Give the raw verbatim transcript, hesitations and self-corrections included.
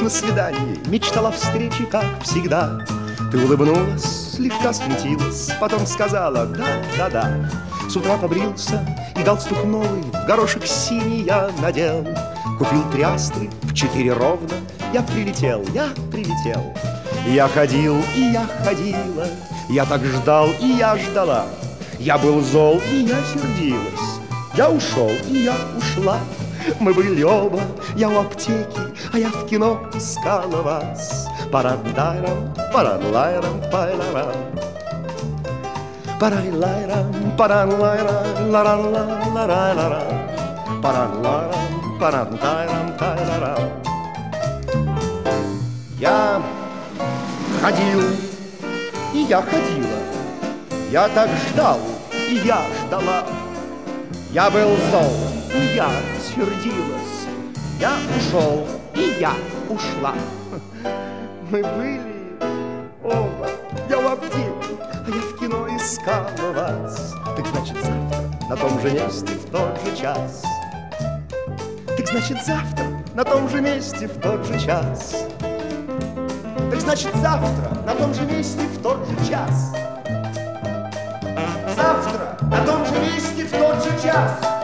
свидании, мечтала о встрече, как всегда. Ты улыбнулась, слегка смутилась, потом сказала «да-да-да». С утра побрился и галстук новый в горошек синий я надел. Купил три астры в четыре ровно, я прилетел, я прилетел. Я ходил, и я ходила, я так ждал, и я ждала. Я был зол, и я сердилась, я ушел, и я ушла. Мы были оба, я у аптеки, а я в кино искала вас. Парандайрам, паранлайрам, пайларам. Парайлайрам, паранлайрам, ларан-ла-ларай-ларам. Паранлайрам, парандайрам, тайларам. Я ходил, и я ходила, я так ждал, и я ждала. Я был зол, и я сердилась, я ушел, и я ушла. Мы были оба, я в аптеке, а я в кино искала вас. Так значит завтра на том же месте в тот же час. Так значит завтра на том же месте в тот же час. Так значит завтра на том же месте в тот же час. Завтра на том же месте в тот же час.